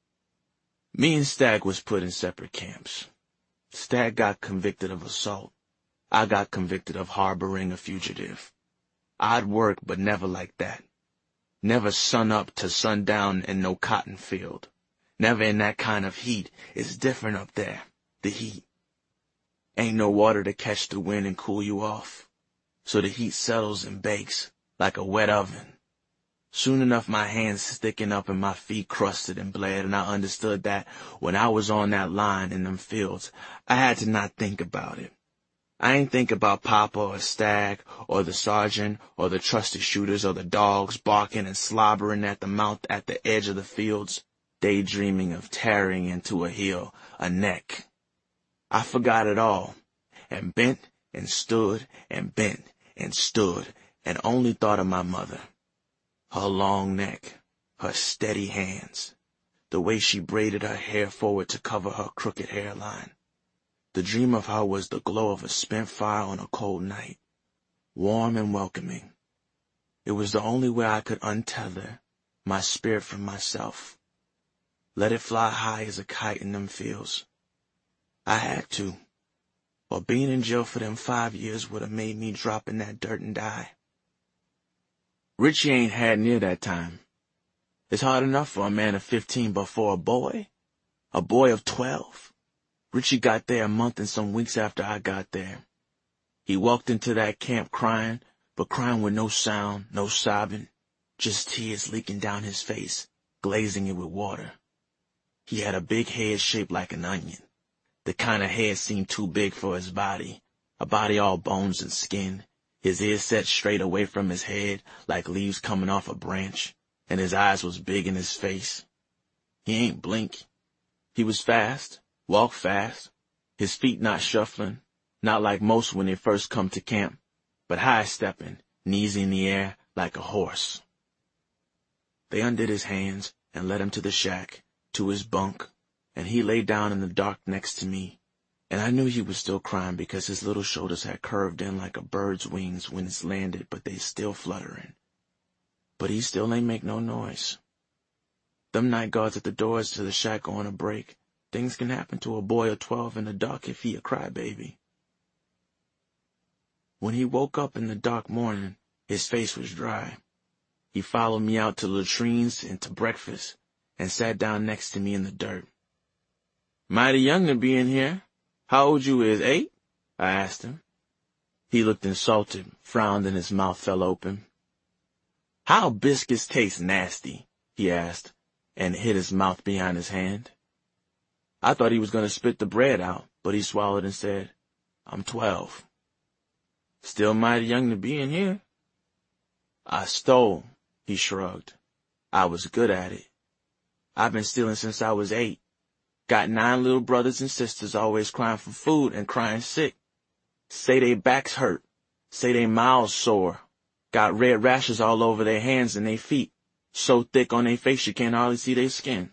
Me and Stagg was put in separate camps. Stagg got convicted of assault. I got convicted of harboring a fugitive. I'd work, but never like that. Never sun up to sundown in no cotton field. Never in that kind of heat. It's different up there, the heat. Ain't no water to catch the wind and cool you off. So the heat settles and bakes like a wet oven. Soon enough, my hands sticking up and my feet crusted and bled, and I understood that when I was on that line in them fields, I had to not think about it. I ain't think about Papa or Stag or the sergeant or the trusted shooters or the dogs barking and slobbering at the mouth at the edge of the fields, daydreaming of tearing into a heel, a neck. I forgot it all, and bent and stood and bent and stood and only thought of my mother. Her long neck, her steady hands, the way she braided her hair forward to cover her crooked hairline. The dream of her was the glow of a spent fire on a cold night, warm and welcoming. It was the only way I could untether my spirit from myself. Let it fly high as a kite in them fields. I had to, or being in jail for them 5 years would have made me drop in that dirt and die. Richie ain't had near that time. It's hard enough for a man of 15, but for a boy of 12, Richie got there a month and some weeks after I got there. He walked into that camp crying, but crying with no sound, no sobbing, just tears leaking down his face, glazing it with water. He had a big head shaped like an onion. The kind of head seemed too big for his body, a body all bones and skin, his ears set straight away from his head like leaves coming off a branch, and his eyes was big in his face. He ain't blink. He was fast. Walk fast, his feet not shuffling, not like most when they first come to camp, but high-stepping, knees in the air like a horse. They undid his hands and led him to the shack, to his bunk, and he lay down in the dark next to me, and I knew he was still crying because his little shoulders had curved in like a bird's wings when it's landed, but they still fluttering. But he still ain't make no noise. Them night guards at the doors to the shack on a break. Things can happen to a boy of 12 in the dark if he a crybaby. When he woke up in the dark morning, his face was dry. He followed me out to latrines and to breakfast and sat down next to me in the dirt. Mighty young to be in here. How old you is, 8? I asked him. He looked insulted, frowned, and his mouth fell open. How biscuits taste nasty, he asked, and hid his mouth behind his hand. I thought he was going to spit the bread out, but he swallowed and said, I'm 12. Still mighty young to be in here. I stole, he shrugged. I was good at it. I've been stealing since I was 8. Got 9 little brothers and sisters always crying for food and crying sick. Say they backs hurt. Say they mouths sore. Got red rashes all over their hands and their feet. So thick on their face you can't hardly see their skin.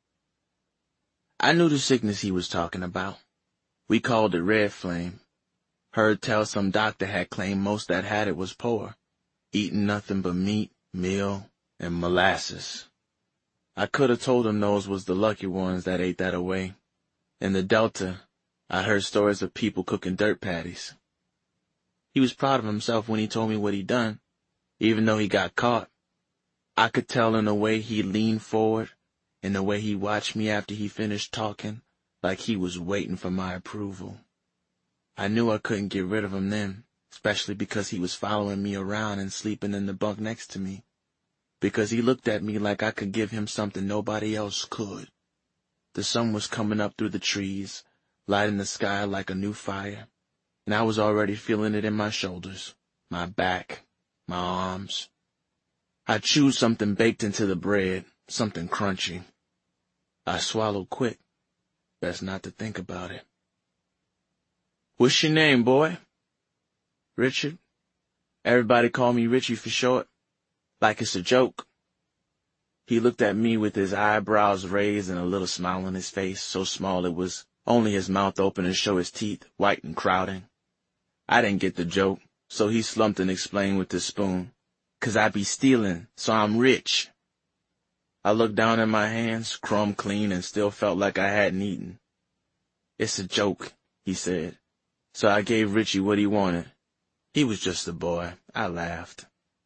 I knew the sickness he was talking about. We called it red flame. Heard tell some doctor had claimed most that had it was poor, eating nothing but meat, meal, and molasses. I could have told him those was the lucky ones that ate that away. In the Delta, I heard stories of people cooking dirt patties. He was proud of himself when he told me what he'd done, even though he got caught. I could tell in the way he leaned forward, in the way he watched me after he finished talking, like he was waiting for my approval. I knew I couldn't get rid of him then, especially because he was following me around and sleeping in the bunk next to me, because he looked at me like I could give him something nobody else could. The sun was coming up through the trees, lighting the sky like a new fire, and I was already feeling it in my shoulders, my back, my arms. I chewed something baked into the bread, something crunchy. I swallowed quick. Best not to think about it. What's your name, boy? Richard. Everybody call me Richie for short, like it's a joke. He looked at me with his eyebrows raised and a little smile on his face, so small it was only his mouth open to show his teeth, white and crowding. I didn't get the joke, so he slumped and explained with his spoon. 'Cause I be stealing, so I'm rich. I looked down at my hands, crumb clean, and still felt like I hadn't eaten. It's a joke, he said. So I gave Richie what he wanted. He was just a boy. I laughed.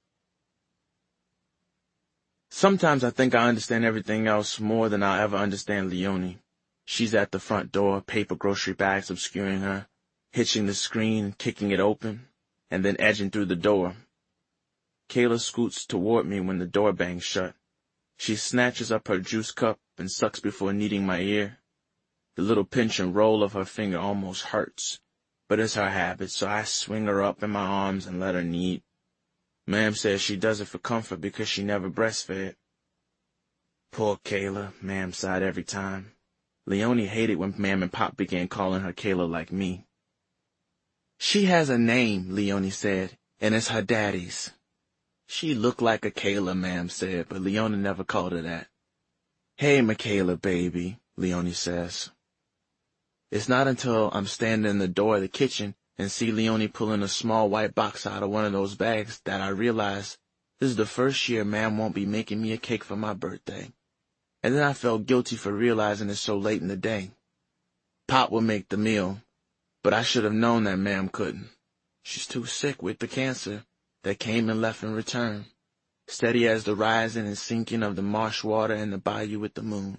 Sometimes I think I understand everything else more than I'll ever understand Leonie. She's at the front door, paper grocery bags obscuring her, hitching the screen, kicking it open, and then edging through the door. Kayla scoots toward me when the door bangs shut. She snatches up her juice cup and sucks before kneading my ear. The little pinch and roll of her finger almost hurts, but it's her habit, so I swing her up in my arms and let her knead. Ma'am says she does it for comfort because she never breastfed. Poor Kayla, Ma'am sighed every time. Leonie hated when Ma'am and Pop began calling her Kayla like me. She has a name, Leonie said, and it's her daddy's. She looked like a Kayla, Ma'am said, but Leonie never called her that. Hey, Michaela, baby, Leonie says. It's not until I'm standing in the door of the kitchen and see Leonie pulling a small white box out of one of those bags that I realize this is the first year Ma'am won't be making me a cake for my birthday. And then I felt guilty for realizing it so late in the day. Pop would make the meal, but I should have known that Ma'am couldn't. She's too sick with the cancer that came and left in return, steady as the rising and sinking of the marsh water in the bayou with the moon.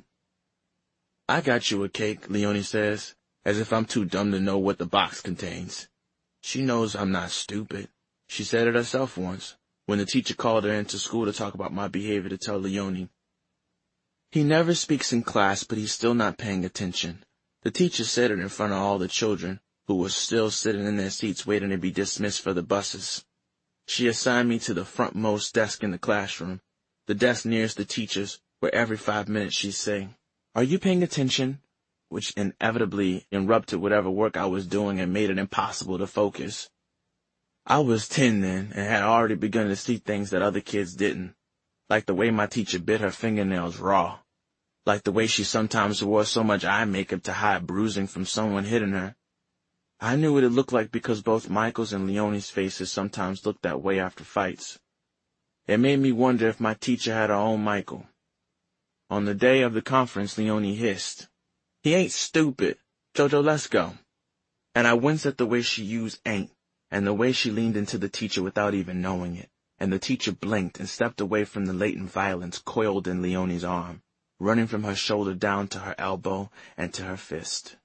I got you a cake, Leonie says, as if I'm too dumb to know what the box contains. She knows I'm not stupid. She said it herself once, when the teacher called her into school to talk about my behavior to tell Leonie. He never speaks in class, but he's still not paying attention. The teacher said it in front of all the children, who were still sitting in their seats waiting to be dismissed for the buses. She assigned me to the frontmost desk in the classroom, the desk nearest the teachers, where every 5 minutes she'd say, "Are you paying attention?" which inevitably interrupted whatever work I was doing and made it impossible to focus. I was 10 then and had already begun to see things that other kids didn't, like the way my teacher bit her fingernails raw, like the way she sometimes wore so much eye makeup to hide bruising from someone hitting her. I knew what it looked like because both Michael's and Leonie's faces sometimes looked that way after fights. It made me wonder if my teacher had her own Michael. On the day of the conference, Leonie hissed, "He ain't stupid. Jojo, let's go." And I winced at the way she used ain't, and the way she leaned into the teacher without even knowing it, and the teacher blinked and stepped away from the latent violence coiled in Leonie's arm, running from her shoulder down to her elbow and to her fist.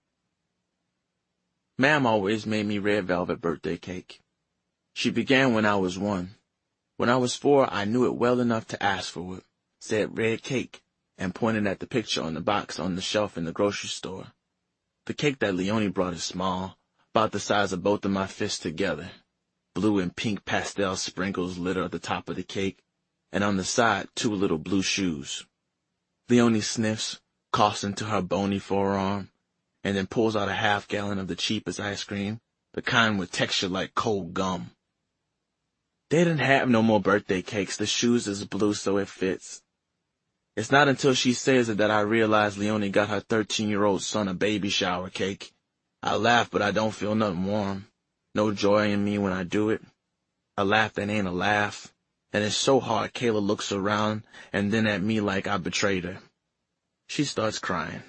Ma'am always made me red velvet birthday cake. She began when I was 1. When I was 4, I knew it well enough to ask for it, said red cake, and pointed at the picture on the box on the shelf in the grocery store. The cake that Leonie brought is small, about the size of both of my fists together. Blue and pink pastel sprinkles litter the top of the cake, and on the side 2 little blue shoes. Leonie sniffs, coughs into her bony forearm, and then pulls out a half-gallon of the cheapest ice cream, the kind with texture like cold gum. They didn't have no more birthday cakes. The shoes is blue so it fits. It's not until she says it that I realize Leonie got her 13-year-old son a baby shower cake. I laugh, but I don't feel nothing warm. No joy in me when I do it. A laugh that ain't a laugh. And it's so hard Kayla looks around and then at me like I betrayed her. She starts crying.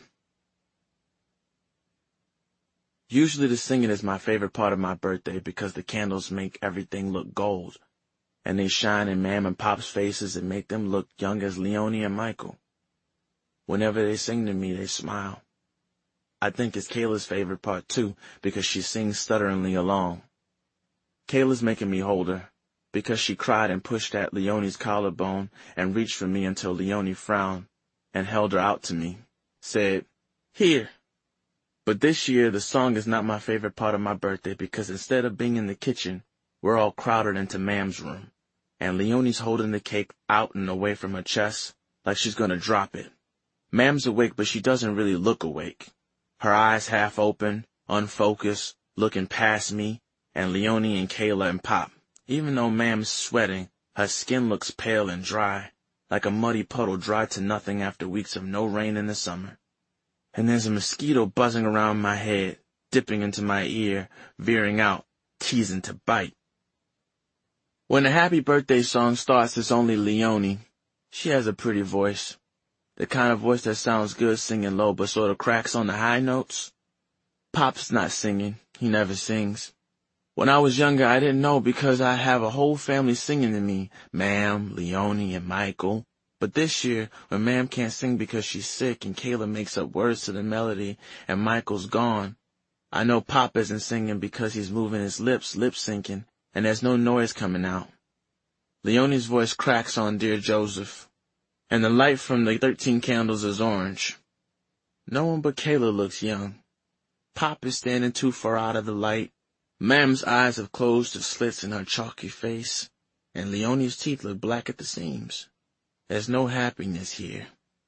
Usually the singing is my favorite part of my birthday because the candles make everything look gold, and they shine in Ma'am and Pop's faces and make them look young as Leonie and Michael. Whenever they sing to me, they smile. I think it's Kayla's favorite part too because she sings stutteringly along. Kayla's making me hold her because she cried and pushed at Leonie's collarbone and reached for me until Leonie frowned and held her out to me, said, "Here." But this year, the song is not my favorite part of my birthday because instead of being in the kitchen, we're all crowded into Ma'am's room, and Leonie's holding the cake out and away from her chest like she's going to drop it. Ma'am's awake, but she doesn't really look awake. Her eyes half open, unfocused, looking past me, and Leonie and Kayla and Pop. Even though Ma'am's sweating, her skin looks pale and dry, like a muddy puddle dried to nothing after weeks of no rain in the summer. And there's a mosquito buzzing around my head, dipping into my ear, veering out, teasing to bite. When the happy birthday song starts, it's only Leonie. She has a pretty voice. The kind of voice that sounds good singing low but sort of cracks on the high notes. Pop's not singing. He never sings. When I was younger, I didn't know because I have a whole family singing to me, Ma'am, Leonie, and Michael. But this year, when Ma'am can't sing because she's sick and Kayla makes up words to the melody and Michael's gone, I know Pop isn't singing because he's moving his lips, lip syncing, and there's no noise coming out. Leonie's voice cracks on Dear Joseph, and the light from the 13 candles is orange. No one but Kayla looks young. Pop is standing too far out of the light. Mam's eyes have closed to slits in her chalky face, and Leonie's teeth look black at the seams. There's no happiness here.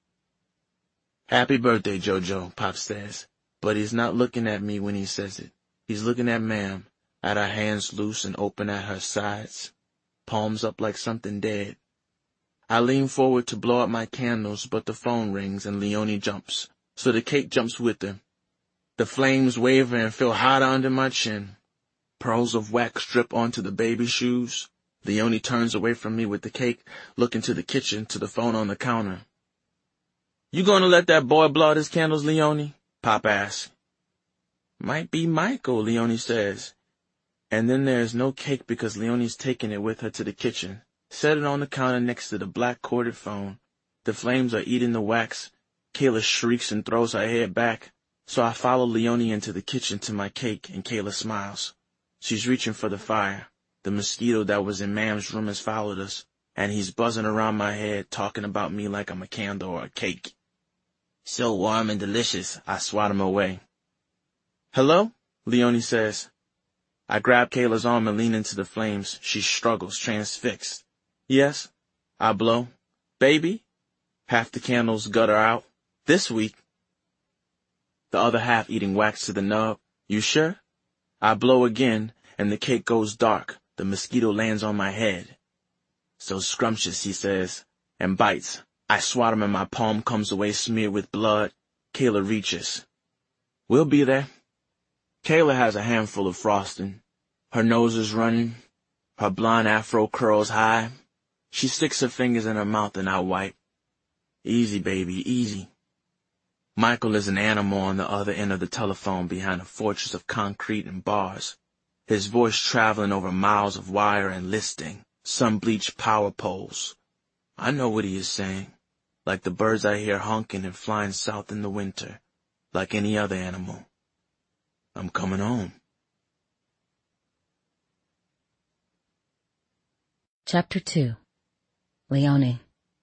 Happy birthday, Jojo, Pop says, but he's not looking at me when he says it. He's looking at Mam, at her hands loose and open at her sides, palms up like something dead. I lean forward to blow out my candles, but the phone rings and Leonie jumps, so the cake jumps with her. The flames waver and feel hotter under my chin. Pearls of wax drip onto the baby shoes. Leonie turns away from me with the cake, looking to the kitchen, to the phone on the counter. You gonna let that boy blow out his candles, Leonie? Pop asks. Might be Michael, Leonie says. And then there's no cake because Leonie's taking it with her to the kitchen. Set it on the counter next to the black corded phone. The flames are eating the wax. Kayla shrieks and throws her head back. So I follow Leonie into the kitchen to my cake, and Kayla smiles. She's reaching for the fire. The mosquito that was in Mam's room has followed us, and he's buzzing around my head, talking about me like I'm a candle or a cake. So warm and delicious, I swat him away. Hello? Leonie says. I grab Kayla's arm and lean into the flames. She struggles, transfixed. Yes? I blow. Baby? Half the candles gutter out. This week. The other half eating wax to the nub. You sure? I blow again, and the cake goes dark. The mosquito lands on my head. So scrumptious, he says, and bites. I swat him and my palm comes away smeared with blood. Kayla reaches. We'll be there. Kayla has a handful of frosting. Her nose is running. Her blonde afro curls high. She sticks her fingers in her mouth and I wipe. Easy, baby, easy. Michael is an animal on the other end of the telephone behind a fortress of concrete and bars. His voice traveling over miles of wire and listing, sun-bleached power poles. I know what he is saying, like the birds I hear honking and flying south in the winter, like any other animal. I'm coming home. Chapter 2. Leonie.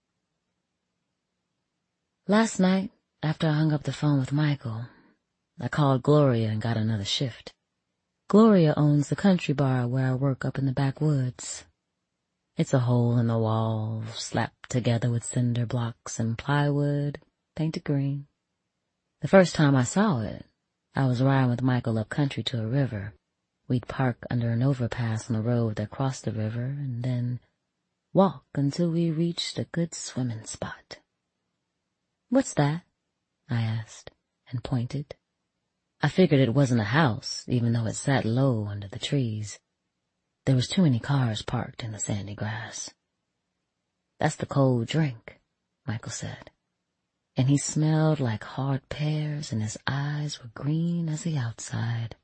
Last night, after I hung up the phone with Michael, I called Gloria and got another shift. Gloria owns the country bar where I work up in the backwoods. It's a hole in the wall, slapped together with cinder blocks and plywood, painted green. The first time I saw it, I was riding with Michael up country to a river. We'd park under an overpass on the road that crossed the river and then walk until we reached a good swimming spot. What's that? I asked and pointed. I figured it wasn't a house, even though it sat low under the trees. There was too many cars parked in the sandy grass. That's the cold drink, Michael said. And he smelled like hard pears and his eyes were green as the outside.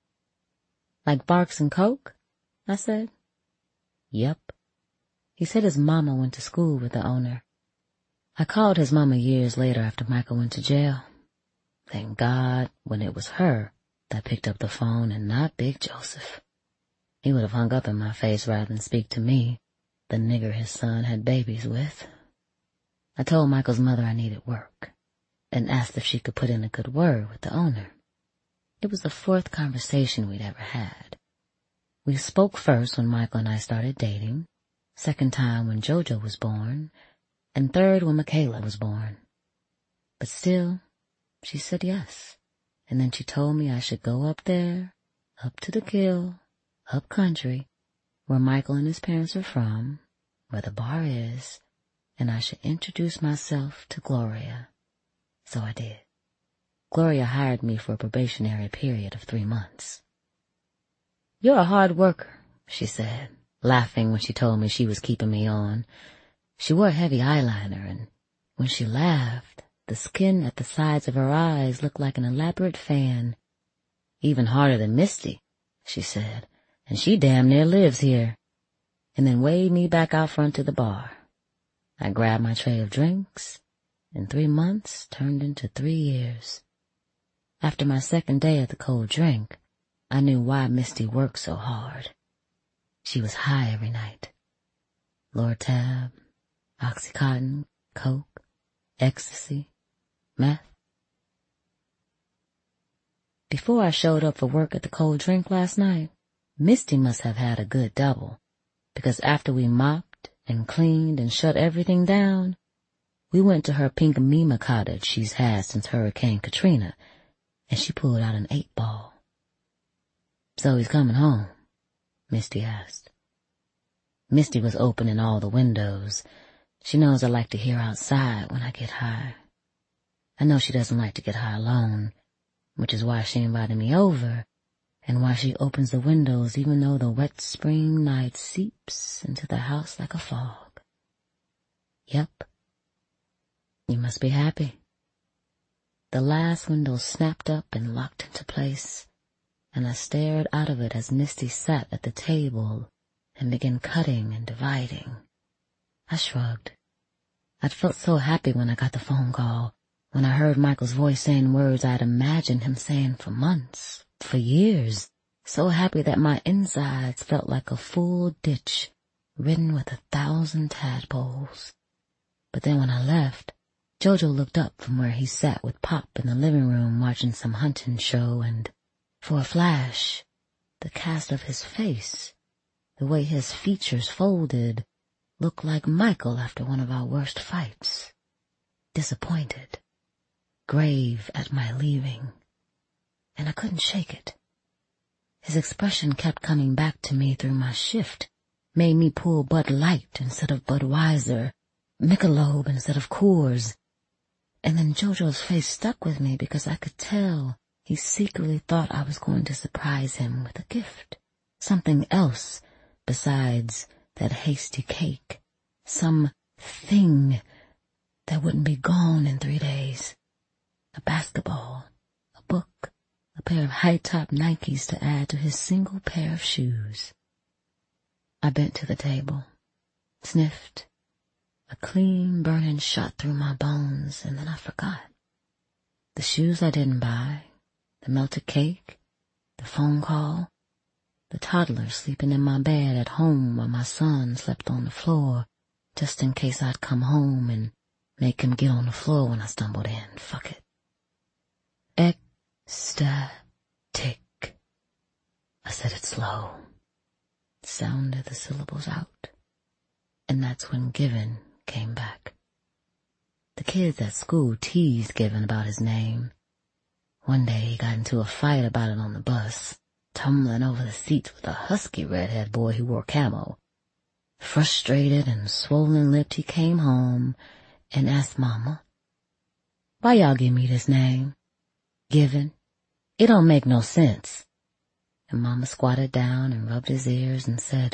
Like Barks and Coke? I said. Yep. He said his mama went to school with the owner. I called his mama years later after Michael went to jail. Thank God when it was her that picked up the phone and not Big Joseph. He would have hung up in my face rather than speak to me, the nigger his son had babies with. I told Michael's mother I needed work and asked if she could put in a good word with the owner. It was the fourth conversation we'd ever had. We spoke first when Michael and I started dating, second time when Jojo was born, and third when Michaela was born. But still, she said yes, and then she told me I should go up there, up to the kill, up country, where Michael and his parents are from, where the bar is, and I should introduce myself to Gloria. So I did. Gloria hired me for a probationary period of 3 months. You're a hard worker, she said, laughing when she told me she was keeping me on. She wore heavy eyeliner, and when she laughed, the skin at the sides of her eyes looked like an elaborate fan. Even harder than Misty, she said, and she damn near lives here. And then waved me back out front to the bar. I grabbed my tray of drinks, and 3 months turned into 3 years. After my second day at the cold drink, I knew why Misty worked so hard. She was high every night. Lortab, Oxycontin, coke, ecstasy, meth. Before I showed up for work at the Cold Drink last night, Misty must have had a good double, because after we mopped and cleaned and shut everything down, we went to her pink Mima cottage she's had since Hurricane Katrina, and she pulled out an 8-ball. "So he's coming home?" Misty asked. Misty was opening all the windows. She knows I like to hear outside when I get high. I know she doesn't like to get high alone, which is why she invited me over, and why she opens the windows even though the wet spring night seeps into the house like a fog. Yep. You must be happy. The last window snapped up and locked into place, and I stared out of it as Misty sat at the table and began cutting and dividing. I shrugged. I'd felt so happy when I got the phone call, when I heard Michael's voice saying words I'd imagined him saying for months, for years, so happy that my insides felt like a full ditch ridden with 1,000 tadpoles. But then when I left, Jojo looked up from where he sat with Pop in the living room watching some hunting show, and for a flash, the cast of his face, the way his features folded, looked like Michael after one of our worst fights. Disappointed, grave at my leaving, and I couldn't shake it. His expression kept coming back to me through my shift, made me pull Bud Light instead of Budweiser, Michelob instead of Coors. And then Jojo's face stuck with me because I could tell he secretly thought I was going to surprise him with a gift. Something else besides that hasty cake. Some thing that wouldn't be gone in 3 days. A basketball, a book, a pair of high-top Nikes to add to his single pair of shoes. I bent to the table, sniffed. A clean burning shot through my bones, and then I forgot. The shoes I didn't buy, the melted cake, the phone call, the toddler sleeping in my bed at home while my son slept on the floor, just in case I'd come home and make him get on the floor when I stumbled in. Fuck it. Ecstatic. I said it slow, sounded the syllables out, and that's when Given came back. The kids at school teased Given about his name. One day he got into a fight about it on the bus, tumbling over the seats with a husky redhead boy who wore camo. Frustrated and swollen-lipped, he came home and asked Mama, "Why y'all give me this name? Given. It don't make no sense." And Mama squatted down and rubbed his ears and said,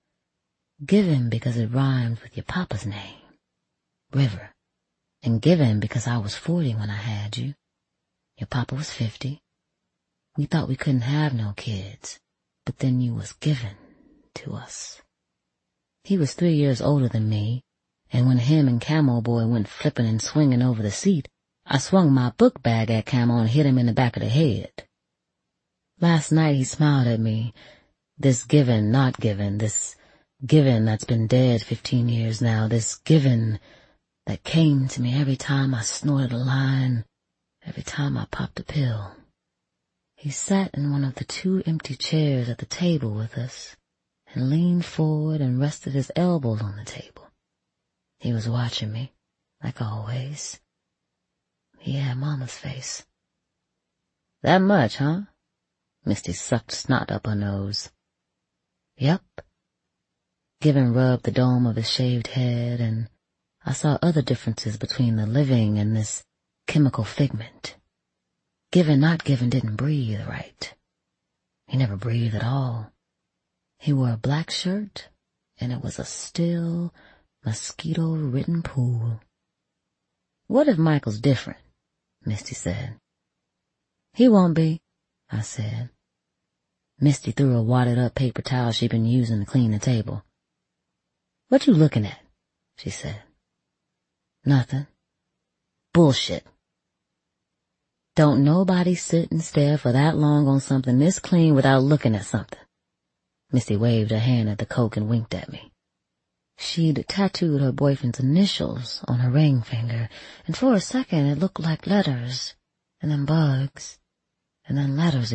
"Given because it rhymed with your papa's name, River, and given because I was 40 when I had you. Your papa was 50. We thought we couldn't have no kids, but then you was given to us." He was 3 years older than me, and when him and Camo Boy went flipping and swinging over the seat, I swung my book bag at Camo and hit him in the back of the head. Last night he smiled at me, this Given, not Given, this Given that's been dead 15 years now, this Given that came to me every time I snorted a line, every time I popped a pill. He sat in one of the 2 empty chairs at the table with us and leaned forward and rested his elbows on the table. He was watching me, like always. He had Mama's face. "That much, huh?" Misty sucked snot up her nose. "Yep." Given rubbed the dome of his shaved head, and I saw other differences between the living and this chemical figment. Given, not Given, didn't breathe right. He never breathed at all. He wore a black shirt, and it was a still, mosquito-ridden pool. "What if Michael's different?" Misty said. "He won't be," I said. Misty threw a wadded-up paper towel she'd been using to clean the table. "What you looking at?" she said. "Nothing." "Bullshit. Don't nobody sit and stare for that long on something this clean without looking at something." Misty waved her hand at the coke and winked at me. She'd tattooed her boyfriend's initials on her ring finger, and for a second it looked like letters, and then bugs, and then letters